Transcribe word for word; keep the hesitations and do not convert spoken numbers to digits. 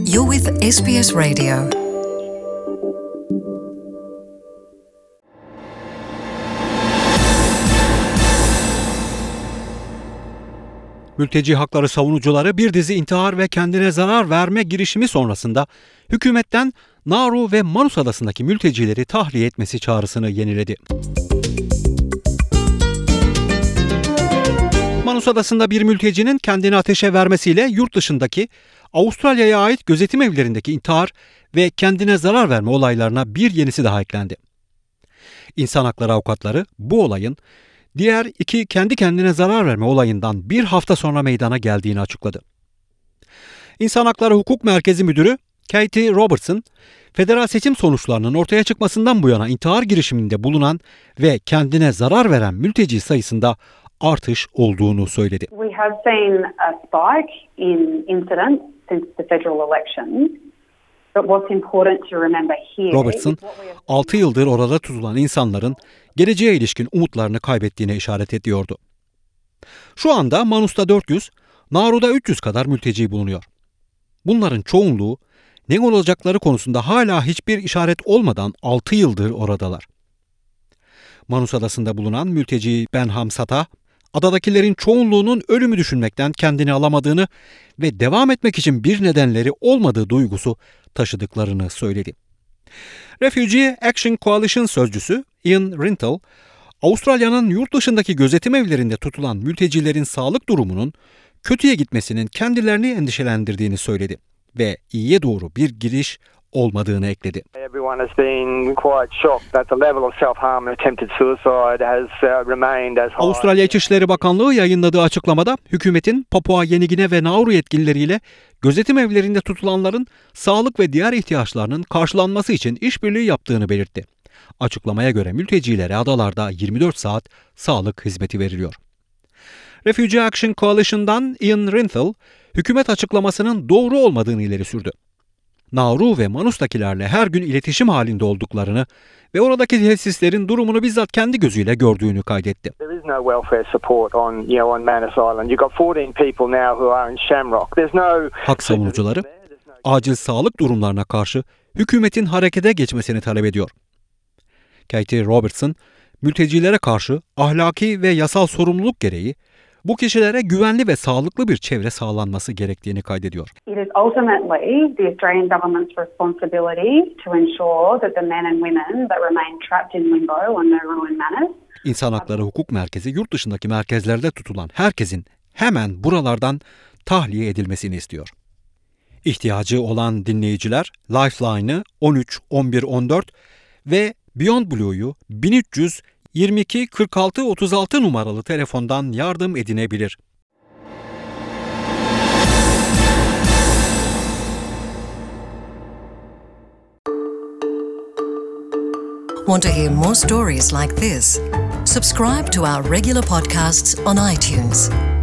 You're with S B S Radio. Mülteci hakları savunucuları bir dizi intihar ve kendine zarar verme girişimi sonrasında hükümetten Nauru ve Manus Adası'ndaki mültecileri tahliye etmesi çağrısını yeniledi. Manus Adası'nda bir mültecinin kendini ateşe vermesiyle yurt dışındaki Avustralya'ya ait gözetim evlerindeki intihar ve kendine zarar verme olaylarına bir yenisi daha eklendi. İnsan hakları avukatları bu olayın diğer iki kendi kendine zarar verme olayından bir hafta sonra meydana geldiğini açıkladı. İnsan Hakları Hukuk Merkezi Müdürü Katie Robertson, federal seçim sonuçlarının ortaya çıkmasından bu yana intihar girişiminde bulunan ve kendine zarar veren mülteci sayısında artış olduğunu söyledi. We have seen a spike in incidents since the federal elections. But what's important to remember here Robertson, altı yıldır orada tutulan insanların geleceğe ilişkin umutlarını kaybettiğine işaret ediyordu. Şu anda Manus'ta dört yüz, Nauru'da üç yüz kadar mülteci bulunuyor. Bunların çoğunluğu ne olacakları konusunda hala hiçbir işaret olmadan altı yıldır oradalar. Manus Adası'nda bulunan mülteci Benham Sata, adadakilerin çoğunluğunun ölümü düşünmekten kendini alamadığını ve devam etmek için bir nedenleri olmadığı duygusu taşıdıklarını söyledi. Refugee Action Coalition sözcüsü Ian Rintel, Avustralya'nın yurt dışındaki gözetim evlerinde tutulan mültecilerin sağlık durumunun kötüye gitmesinin kendilerini endişelendirdiğini söyledi ve iyiye doğru bir giriş olmadığını ekledi. Everyone has been quite shocked that the level of self-harm and attempted suicide has remained as high. Avustralya İçişleri Bakanlığı yayınladığı açıklamada hükümetin Papua Yeni Gine ve Nauru yetkilileriyle gözetim evlerinde tutulanların sağlık ve diğer ihtiyaçlarının karşılanması için işbirliği yaptığını belirtti. Açıklamaya göre mültecilere adalarda yirmi dört saat sağlık hizmeti veriliyor. Refugee Action Coalition'dan Ian Rintel, hükümet açıklamasının doğru olmadığını ileri sürdü. Nauru ve Manus'takilerle her gün iletişim halinde olduklarını ve oradaki tesislerin durumunu bizzat kendi gözüyle gördüğünü kaydetti. There is no welfare support on, you know, on Manus Island. You've got fourteen people now who are in Shamrock. There's no Hak savunucuları acil sağlık durumlarına karşı hükümetin harekete geçmesini talep ediyor. Katie Robertson, mültecilere karşı ahlaki ve yasal sorumluluk gereği bu kişilere güvenli ve sağlıklı bir çevre sağlanması gerektiğini kaydediyor. It is ultimately the Australian government's responsibility to ensure that the men and women that remain trapped in limbo on Nauru and Manus. İnsan Hakları Hukuk Merkezi yurt dışındaki merkezlerde tutulan herkesin hemen buralardan tahliye edilmesini istiyor. İhtiyacı olan dinleyiciler Lifeline'ı on üç on bir on dört ve Beyond Blue'yu bin üç yüz yirmi iki kırk altı otuz altı numaralı telefondan yardım edinebilir. Want to hear more stories like this? Subscribe to our regular podcasts on iTunes.